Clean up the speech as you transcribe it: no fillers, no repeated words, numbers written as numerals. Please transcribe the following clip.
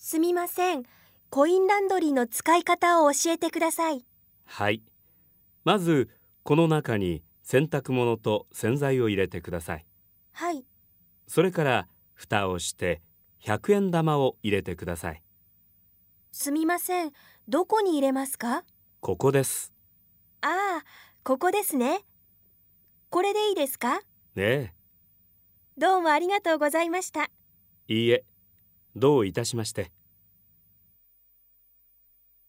すみません。コインランドリーの使い方を教えてください。 はい。まず、この中に洗濯物と洗剤を入れてください。 はい。 それから蓋をして100円玉を入れてください。 すみません。どこに入れますか？ ここです。 ああ、ここですね。これでいいですか？ ねどうもありがとうございました。 え。いいえ、どういたしまして。